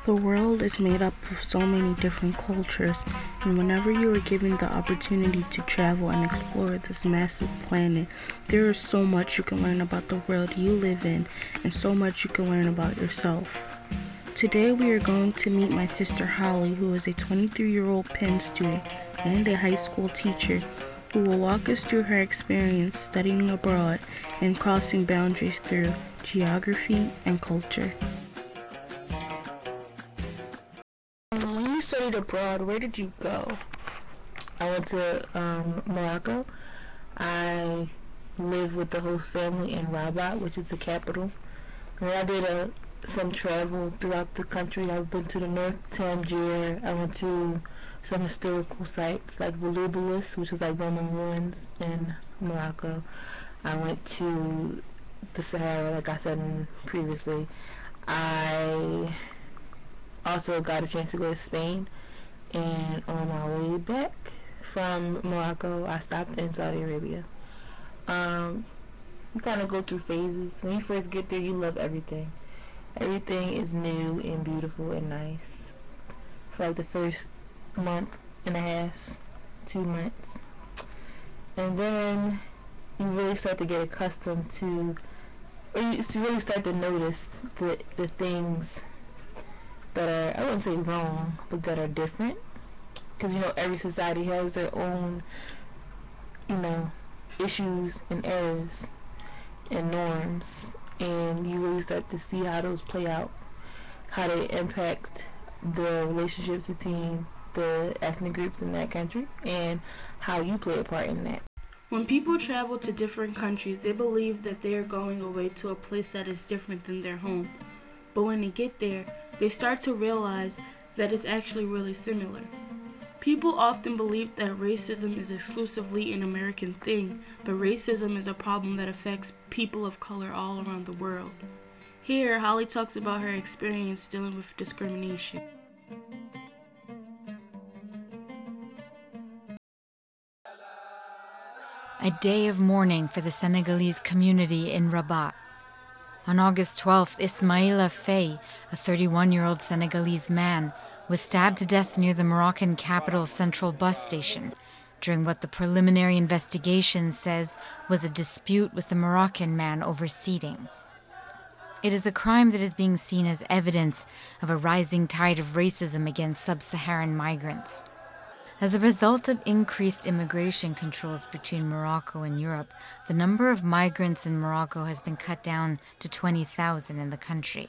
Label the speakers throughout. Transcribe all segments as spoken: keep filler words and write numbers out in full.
Speaker 1: The world is made up of so many different cultures, and whenever you are given the opportunity to travel and explore this massive planet, there is so much you can learn about the world you live in, and so much you can learn about yourself. Today we are going to meet my sister Holly, who is a twenty-three-year-old Penn student and a high school teacher, who will walk us through her experience studying abroad and crossing boundaries through geography and culture. When you studied abroad, where did you go?
Speaker 2: I went to um, Morocco. I lived with the host family in Rabat, which is the capital. And I did uh, some travel throughout the country. I've been to the North Tangier. I went to some historical sites like Volubilis, which is like Roman ruins in Morocco. I went to the Sahara, like I said previously. I also got a chance to go to Spain, and on my way back from Morocco, I stopped in Saudi Arabia. Um, you kind of go through phases. When you first get there, you love everything. Everything is new and beautiful and nice. For like the first month and a half, two months. And then you really start to get accustomed to, or you really start to notice the, the things that are, I wouldn't say wrong, but that are different. Because, you know, every society has their own, you know, issues and errors and norms. And you really start to see how those play out, how they impact the relationships between the ethnic groups in that country, and how you play a part in that.
Speaker 1: When people travel to different countries, they believe that they are going away to a place that is different than their home. But when they get there, they start to realize that it's actually really similar. People often believe that racism is exclusively an American thing, but racism is a problem that affects people of color all around the world. Here, Holly talks about her experience dealing with discrimination.
Speaker 3: A day of mourning for the Senegalese community in Rabat. On August twelfth, Ismaila Faye, a thirty-one-year-old Senegalese man, was stabbed to death near the Moroccan capital's central bus station during what the preliminary investigation says was a dispute with the Moroccan man over seating. It is a crime that is being seen as evidence of a rising tide of racism against sub-Saharan migrants. As a result of increased immigration controls between Morocco and Europe, the number of migrants in Morocco has been cut down to twenty thousand in the country.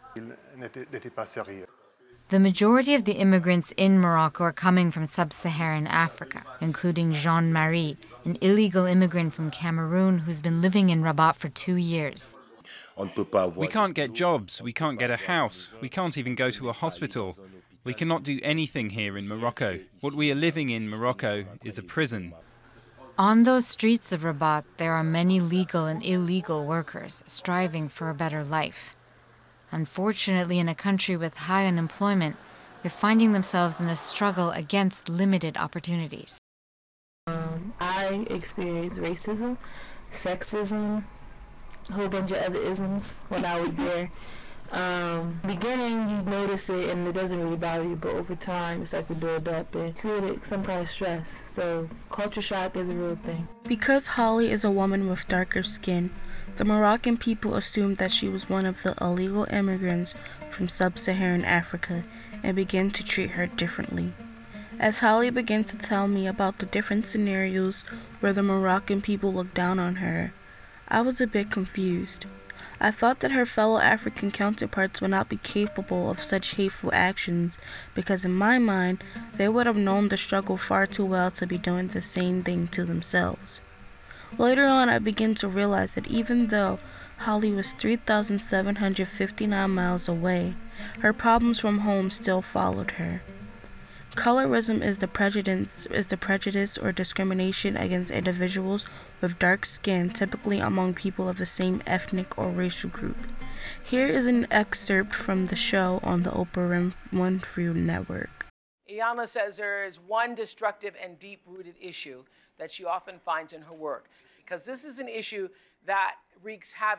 Speaker 3: The majority of the immigrants in Morocco are coming from sub-Saharan Africa, including Jean-Marie, an illegal immigrant from Cameroon who's been living in Rabat for two years.
Speaker 4: We can't get jobs, we can't get a house, we can't even go to a hospital. We cannot do anything here in Morocco. What we are living in Morocco is a prison.
Speaker 3: On those streets of Rabat, there are many legal and illegal workers striving for a better life. Unfortunately, in a country with high unemployment, they're finding themselves in a struggle against limited opportunities.
Speaker 2: Um, I experienced racism, sexism, a whole bunch of other isms when I was there. Um, beginning, you notice it and it doesn't really bother you, but over time it starts to build up and create some kind of stress. So culture shock is a real thing.
Speaker 1: Because Holly is a woman with darker skin, the Moroccan people assumed that she was one of the illegal immigrants from sub-Saharan Africa and began to treat her differently. As Holly began to tell me about the different scenarios where the Moroccan people looked down on her, I was a bit confused. I thought that her fellow African counterparts would not be capable of such hateful actions because in my mind, they would have known the struggle far too well to be doing the same thing to themselves. Later on, I began to realize that even though Holly was three thousand seven hundred fifty-nine miles away, her problems from home still followed her. Colorism is the prejudice is the prejudice or discrimination against individuals with dark skin, typically among people of the same ethnic or racial group. Here is an excerpt from the show on the Oprah Winfrey Network.
Speaker 5: Iyama says there is one destructive and deep-rooted issue that she often finds in her work, because this is an issue that wreaks havoc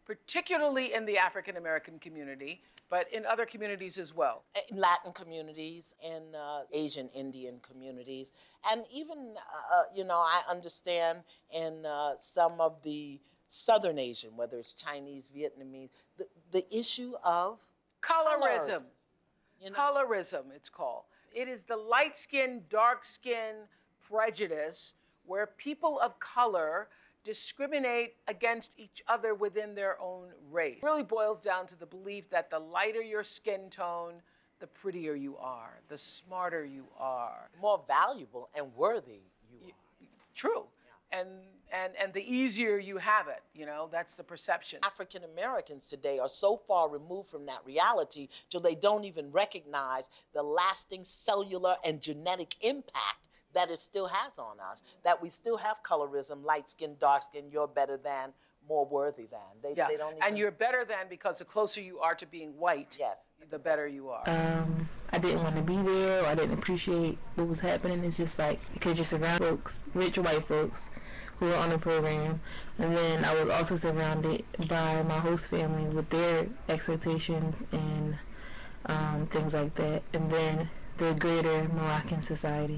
Speaker 5: particularly in the African American community, but in other communities as well.
Speaker 6: In Latin communities, in uh, Asian Indian communities, and even, uh, you know, I understand in uh, some of the Southern Asian, whether it's Chinese, Vietnamese, the, the issue of
Speaker 5: colorism.
Speaker 6: Color. You know?
Speaker 5: Colorism, it's called. It is the light skin, dark skin prejudice where people of color discriminate against each other within their own race. It really boils down to the belief that the lighter your skin tone, the prettier you are, the smarter you are.
Speaker 6: More valuable and worthy you are.
Speaker 5: True. Yeah. And, and, and the easier you have it, you know, that's the perception.
Speaker 6: African Americans today are so far removed from that reality till they don't even recognize the lasting cellular and genetic impact that it still has on us, that we still have colorism, light skin, dark skin, you're better than, more worthy than. They,
Speaker 5: yeah.
Speaker 6: they don't even...
Speaker 5: And you're better than because the closer you are to being white,
Speaker 6: yes.
Speaker 5: the better you are.
Speaker 2: Um, I didn't want to be there, or I didn't appreciate what was happening. It's just like, because you're surrounded folks, rich white folks, who were on the program, and then I was also surrounded by my host family with their expectations and um, things like that, and then the greater Moroccan society.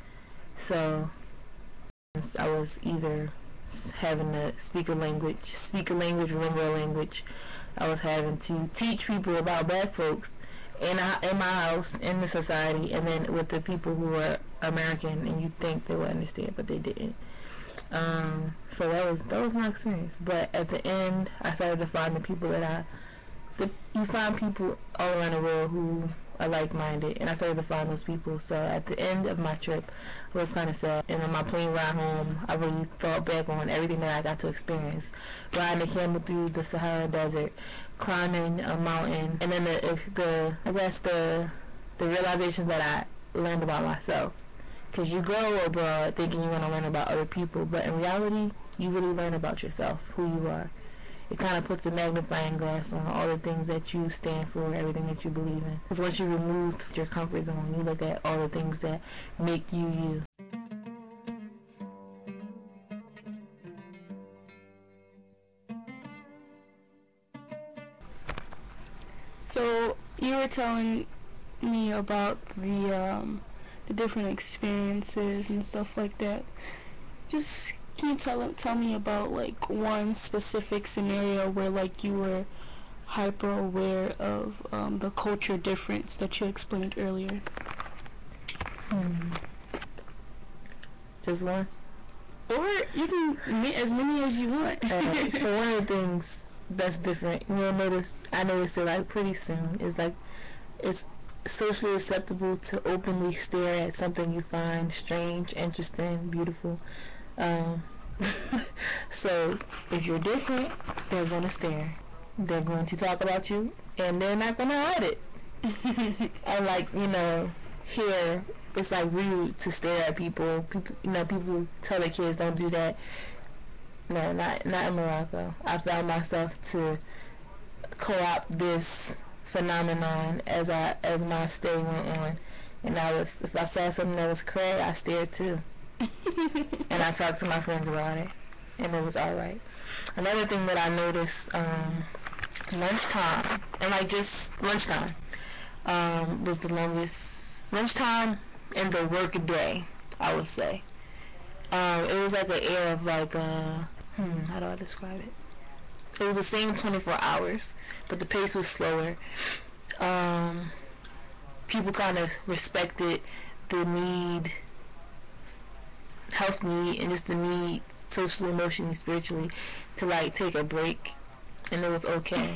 Speaker 2: So I was either having to speak a language, speak a language, remember a language. I was having to teach people about black folks in, a, in my house, in the society, and then with the people who were American, and you'd think they would understand, but they didn't. Um, so that was that was my experience. But at the end, I started to find the people that I, the, you find people all around the world who are like-minded, and I started to find those people. So at the end of my trip, I was kind of sad. And on my plane ride home, I really thought back on everything that I got to experience. Riding a camel through the Sahara Desert, climbing a mountain, and then the, the I guess the the realizations that I learned about myself. Because you go abroad thinking you want to learn about other people, but in reality, you really learn about yourself, who you are. It kind of puts a magnifying glass on all the things that you stand for, everything that you believe in. Because once you remove your comfort zone, you look at all the things that make you you.
Speaker 7: So you were telling me about the um, the different experiences and stuff like that. Just can you tell tell me about like one specific scenario where like you were hyper aware of um, the culture difference that you explained earlier?
Speaker 2: Hmm. Just one?
Speaker 7: Or you can ma- as many as you want.
Speaker 2: uh, so one of the things that's different, you'll notice, I noticed it like pretty soon, is like it's socially acceptable to openly stare at something you find strange, interesting, beautiful. Um, so if you're different, they're going to stare. They're going to talk about you, and they're not going to hide it. And like, you know, here it's like rude to stare at people. People, you know, people tell their kids don't do that. No, not not in Morocco. I found myself to co-opt this phenomenon as I as my stay went on, and I was if I saw something that was cray, I stared too, and I talked to my friends about it, and it was all right. Another thing that I noticed, um, lunchtime, and like just lunchtime, um, was the longest lunchtime in the work day, I would say. Um, it was like an air of like uh, hmm, how do I describe it? It was the same twenty-four hours, but the pace was slower. Um, people kind of respected the need, health need, and just the need, socially, emotionally, spiritually, to like take a break, and it was okay.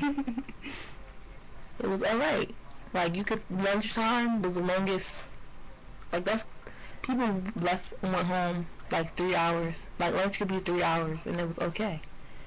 Speaker 2: It was alright. Like you could, lunchtime was the longest. Like that's, people left and went home like three hours. Like lunch could be three hours, and it was okay.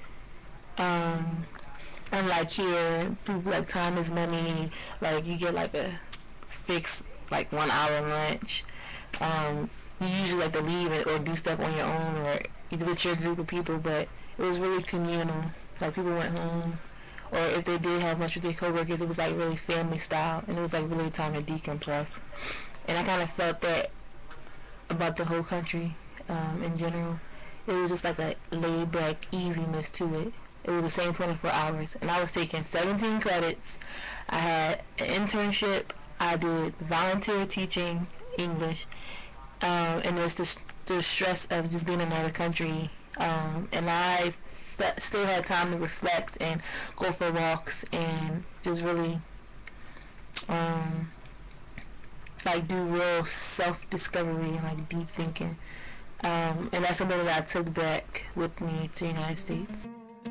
Speaker 2: Um, unlike here, people like time is money. Like you get like a fixed like one hour lunch. Um, you usually like to leave it or do stuff on your own or either with your group of people, but it was really communal. Like people went home, or if they did have lunch with their coworkers, it was like really family style, and it was like really time to decompress. And I kind of felt that about the whole country um, in general. It was just like a laid back easiness to it. It was the same twenty-four hours, and I was taking seventeen credits. I had an internship. I did volunteer teaching English, um, and there's the, the stress of just being in another country. Um, and I f- still had time to reflect and go for walks and just really, um, like do real self-discovery and like deep thinking. Um, and that's something that I took back with me to the United States.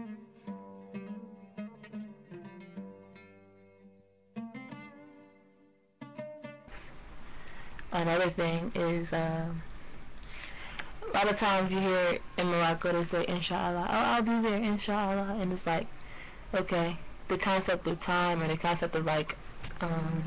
Speaker 2: Another thing is, um, a lot of times you hear in Morocco they say, inshallah, oh, I'll be there, inshallah, and it's like, okay, the concept of time and the concept of like, um,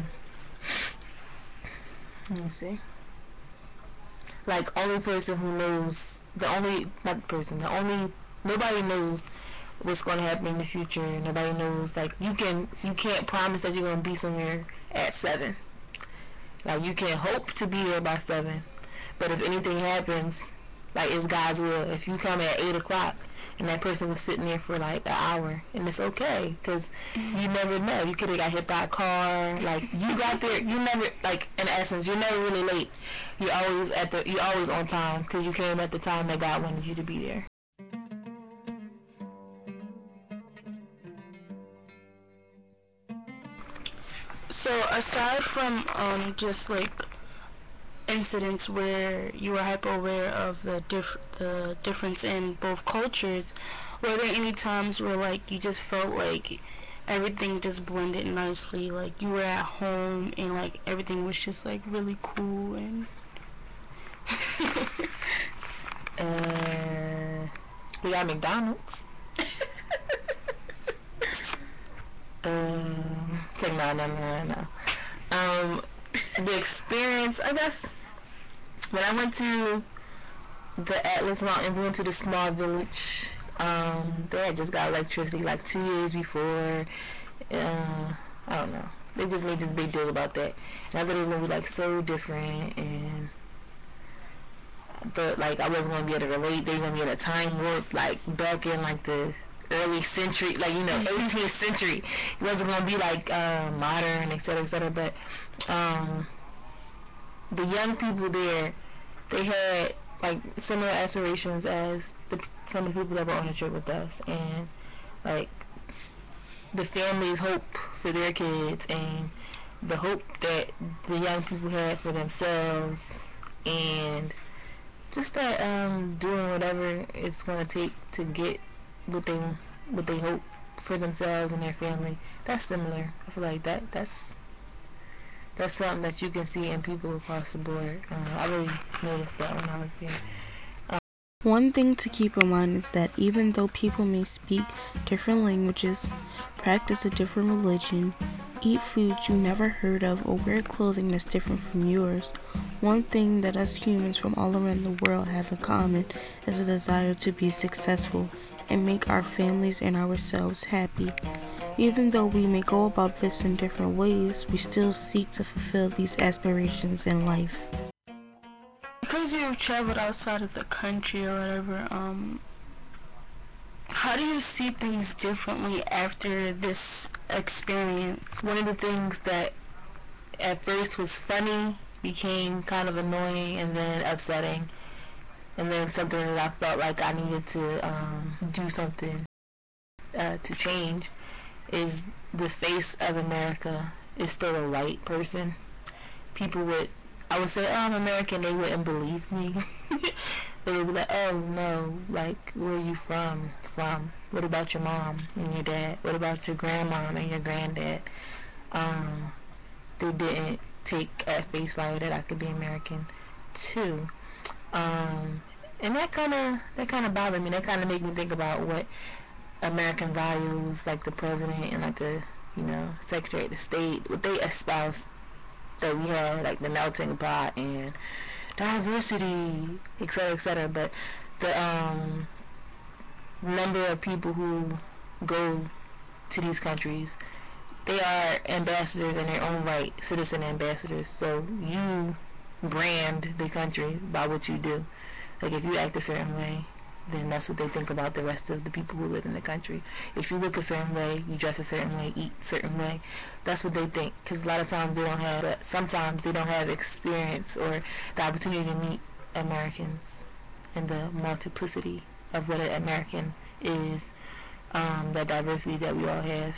Speaker 2: let me see, like only person who knows, the only, not person, the only, nobody knows what's going to happen in the future. Nobody knows, like, you can, you can't promise that you're going to be somewhere at seven. Like, you can hope to be there by seven, but if anything happens, like, it's God's will. If you come at eight o'clock and that person was sitting there for like an hour, and it's okay, because you never know. You could have got hit by a car. Like, you got there, you never, like, in essence, you're never really late. You're always at the, you're always on time, because you came at the time that God wanted you to be there.
Speaker 7: So aside from um just like incidents where you were hyper aware of the diff the difference in both cultures, were there any times where like you just felt like everything just blended nicely, like you were at home and like everything was just like really cool and
Speaker 2: uh, we got McDonald's. Um, take no, no, no, no. Um, the experience, I guess, when I went to the Atlas Mountains, went to the small village, um, they had just got electricity like two years before. Uh, I don't know. They just made this big deal about that. And I thought it was gonna be like so different, and I thought like I wasn't gonna be able to relate. They were gonna be in a time warp, like back in like the early century, like, you know, eighteenth century. It wasn't going to be like uh, modern, et cetera, et cetera. But um, the young people there, they had like similar aspirations as the, some of the people that were on the trip with us, and like the families' hope for their kids and the hope that the young people had for themselves, and just that um, doing whatever it's going to take to get what they what they hope for themselves and their family. That's similar. I feel like that that's that's something that you can see in people across the board. Uh, I really noticed that when I was there. Um,
Speaker 1: One thing to keep in mind is that even though people may speak different languages, practice a different religion, eat foods you never heard of, or wear clothing that's different from yours, one thing that us humans from all around the world have in common is a desire to be successful and make our families and ourselves happy. Even though we may go about this in different ways, we still seek to fulfill these aspirations in life.
Speaker 7: Because you've traveled outside of the country or whatever, um, how do you see things differently after this experience?
Speaker 2: One of the things that at first was funny became kind of annoying and then upsetting. And then something that I felt like I needed to um, do something uh, to change is the face of America is still a white person. People would, I would say, oh, I'm American, they wouldn't believe me. They would be like, oh, no, like, where are you from? From? What about your mom and your dad? What about your grandmom and your granddad? Um, they didn't take at face value that I could be American, too. Um, and that kind of that kind of bothered me. That kind of made me think about what American values, like the president and like the, you know, Secretary of the State, what they espouse that we had, like the melting pot and diversity, et cetera, et cetera. But the um, number of people who go to these countries, they are ambassadors in their own right, citizen ambassadors. So you brand the country by what you do. Like if you act a certain way, then that's what they think about the rest of the people who live in the country. If you look a certain way, you dress a certain way, eat a certain way, that's what they think. Because a lot of times they don't have, but sometimes they don't have experience or the opportunity to meet Americans and the multiplicity of what an American is, um, the diversity that we all have.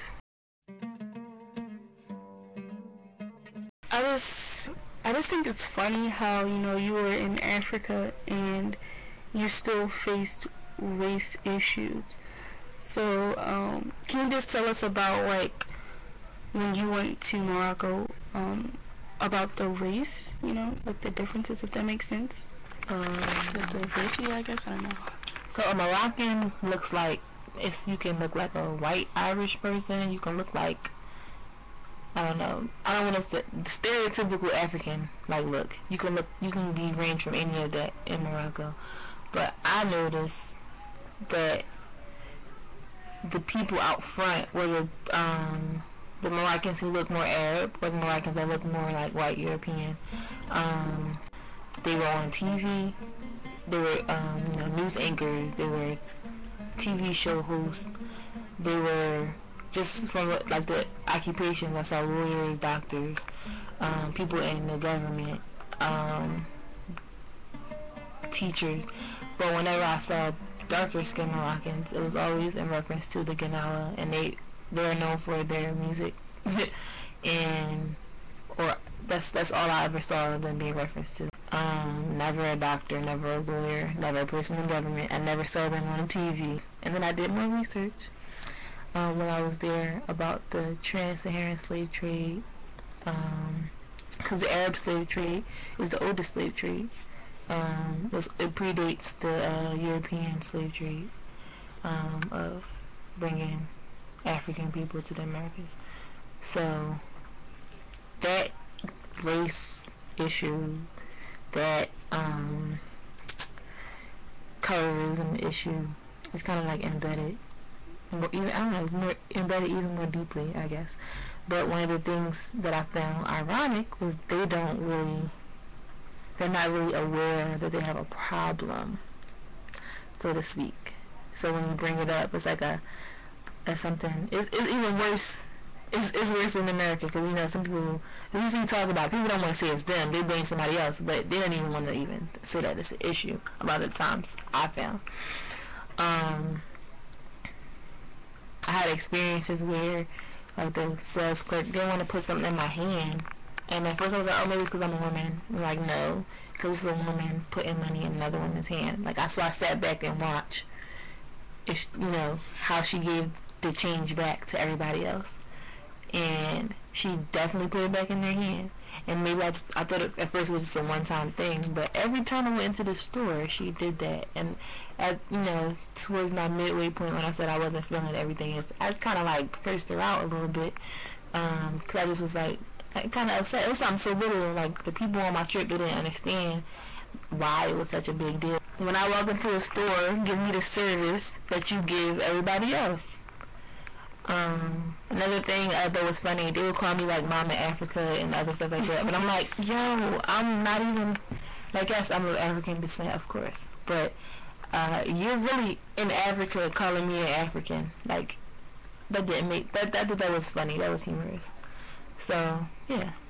Speaker 7: I just, I just think it's funny how, you know, you were in Africa and you still faced race issues. So, um, can you just tell us about, like, when you went to Morocco, um, about the race, you know, like the differences, if that makes sense?
Speaker 2: Um,
Speaker 7: the diversity, I guess, I don't know.
Speaker 2: So a Moroccan looks like, it's, you can look like a white Irish person, you can look like, I don't know, I don't want to say stereotypical African like look. You can look, you can be ranged from any of that in Morocco. But I noticed that the people out front were the um, the Moroccans who look more Arab, or the Moroccans that look more like white European. Um, they were on T V. They were um, you know, news anchors. They were T V show hosts. They were just from like the occupations. I saw lawyers, doctors, um, people in the government, um, teachers. But whenever I saw darker skinned Moroccans, it was always in reference to the Ganawa, and they they're known for their music, and or that's that's all I ever saw them being referenced to. Um, never a doctor, never a lawyer, never a person in government. I never saw them on T V. And then I did more research um, when I was there about the trans-Saharan slave trade, because um, the Arab slave trade is the oldest slave trade. Um, it, was, it predates the uh, European slave trade um, of bringing African people to the Americas. So that race issue, that um, colorism issue is kind of like embedded. Even, I don't know, it's more embedded even more deeply, I guess. But one of the things that I found ironic was they don't really, they're not really aware that they have a problem, so to speak. So when you bring it up, it's like a, a something, it's, it's even worse. It's, it's worse in America, because, you know, some people, at least you talk about, people don't want to say it's them, they blame somebody else, but they don't even want to even say that it's an issue a lot of the times, I found. Um, I had experiences where, like, the sales clerk didn't want to put something in my hand, and at first I was like, oh, maybe it's because I'm a woman. I'm like, no, because it's a woman putting money in another woman's hand. Like, so I sat back and watched, if, you know, how she gave the change back to everybody else. And she definitely put it back in their hand. And maybe I just, I thought it, at first it was just a one-time thing, but every time I went into the store, she did that. And at, you know, towards my midway point when I said I wasn't feeling everything, is I kind of like cursed her out a little bit, um, cause I just was like, kind of upset. It was something so little, like the people on my trip, they didn't understand why it was such a big deal. When I walk into a store, give me the service that you give everybody else. Um, another thing uh, that was funny, they would call me like Mama Africa and other stuff like that, but I'm like, yo, I'm not even, like, yes, I'm of African descent, of course, but uh, you're really in Africa calling me an African. Like, that didn't make, that, that, that was funny, that was humorous. So, yeah.